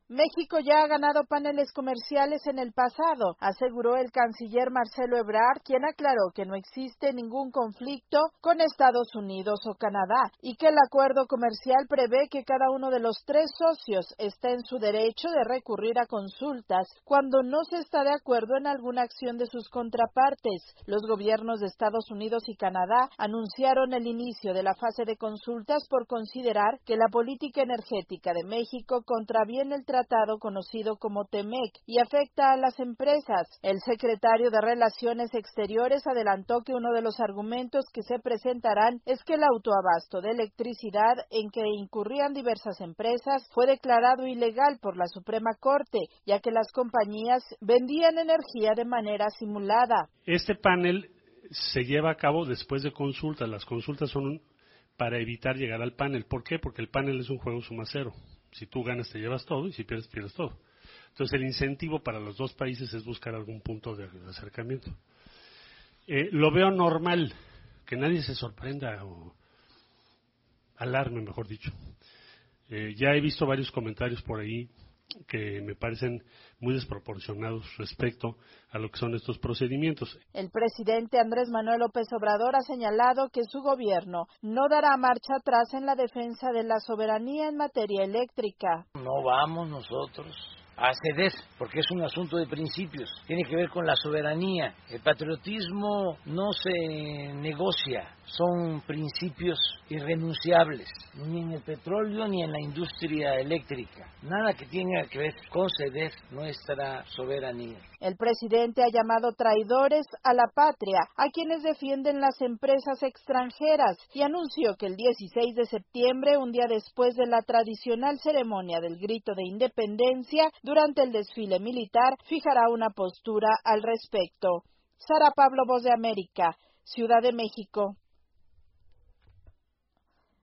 México ya ha ganado paneles comerciales en el pasado, aseguró el canciller Marcelo Ebrard, quien aclaró que no existe ningún conflicto con Estados Unidos o Canadá y que el acuerdo comercial prevé que cada uno de los tres socios esté en su derecho de recurrir a consultas cuando no se está de acuerdo en alguna acción de sus contrapartes. Los gobiernos de Estados Unidos y Canadá anunciaron el inicio de la fase de consultas por considerar que la política energética de México contraviene el tratado conocido como TEMEC y afecta a las empresas. El secretario de Relaciones Exteriores adelantó que uno de los argumentos que se presentarán es que el autoabasto de electricidad en que incurrían diversas empresas fue declarado ilegal por la Suprema Corte, ya que las compañías vendían energía de manera simulada. Este panel se lleva a cabo después de consultas. Las consultas son para evitar llegar al panel. ¿Por qué? Porque el panel es un juego suma cero. Si tú ganas te llevas todo y si pierdes, pierdes todo. Entonces el incentivo para los dos países es buscar algún punto de acercamiento. Lo veo normal, que nadie se sorprenda o alarme, mejor dicho. Ya he visto varios comentarios por ahí que me parecen muy desproporcionados respecto a lo que son estos procedimientos. El presidente Andrés Manuel López Obrador ha señalado que su gobierno no dará marcha atrás en la defensa de la soberanía en materia eléctrica. No vamos nosotros a ceder, porque es un asunto de principios, tiene que ver con la soberanía. El patriotismo no se negocia, son principios irrenunciables, ni en el petróleo ni en la industria eléctrica, nada que tenga que ver con ceder nuestra soberanía. El presidente ha llamado traidores a la patria a quienes defienden las empresas extranjeras y anunció que el 16 de septiembre, un día después de la tradicional ceremonia del grito de independencia, durante el desfile militar, fijará una postura al respecto. Sara Pablo, Voz de América, Ciudad de México.